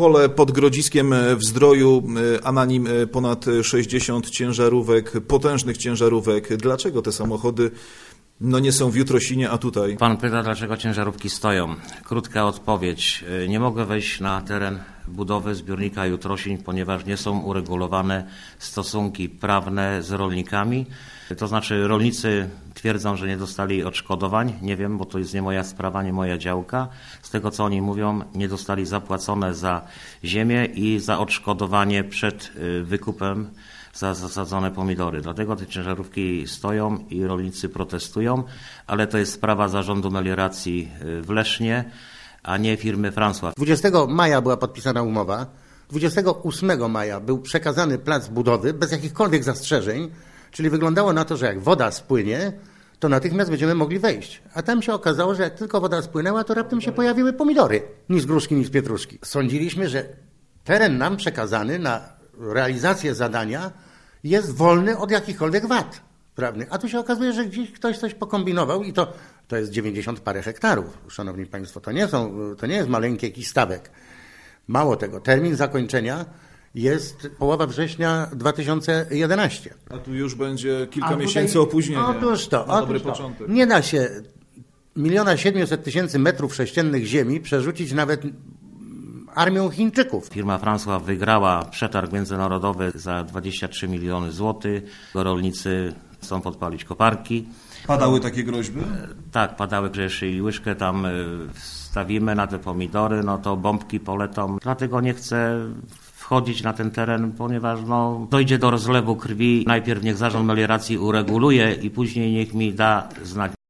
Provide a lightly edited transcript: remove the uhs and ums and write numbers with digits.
Pole pod Grodziskiem w Zdroju, a na nim ponad 60 ciężarówek, potężnych ciężarówek. Dlaczego te samochody nie są w Jutrosinie, a tutaj? Pan pyta, dlaczego ciężarówki stoją. Krótka odpowiedź. Nie mogę wejść na teren budowy zbiornika Jutrosin, ponieważ nie są uregulowane stosunki prawne z rolnikami. To znaczy rolnicy twierdzą, że nie dostali odszkodowań. Nie wiem, bo to jest nie moja sprawa, nie moja działka. Z tego, co oni mówią, nie dostali zapłacone za ziemię i za odszkodowanie przed wykupem za zasadzone pomidory. Dlatego te ciężarówki stoją i rolnicy protestują, ale to jest sprawa zarządu melioracji w Lesznie, a nie firmy François. 20 maja była podpisana umowa, 28 maja był przekazany plac budowy bez jakichkolwiek zastrzeżeń, czyli wyglądało na to, że jak woda spłynie, to natychmiast będziemy mogli wejść. A tam się okazało, że jak tylko woda spłynęła, to raptem się pojawiły pomidory. Ni z gruszki, ni z pietruszki. Sądziliśmy, że teren nam przekazany na realizację zadania jest wolny od jakichkolwiek wad prawnych. A tu się okazuje, że gdzieś ktoś coś pokombinował i to jest 90 parę hektarów. Szanowni Państwo, to nie jest maleńki jakiś stawek. Mało tego, termin zakończenia jest połowa września 2011. A tu już będzie kilka miesięcy opóźnienia. Otóż to. Początek. Nie da się 1 700 000 metrów sześciennych ziemi przerzucić nawet armią Chińczyków. Firma François wygrała przetarg międzynarodowy za 23 miliony złotych. Rolnicy chcą podpalić koparki. Padały takie groźby? Tak, padały, że jeśli łyżkę tam wstawimy na te pomidory, to bombki polecą. Dlatego nie chcę wchodzić na ten teren, ponieważ dojdzie do rozlewu krwi. Najpierw niech zarząd melioracji ureguluje i później niech mi da znać.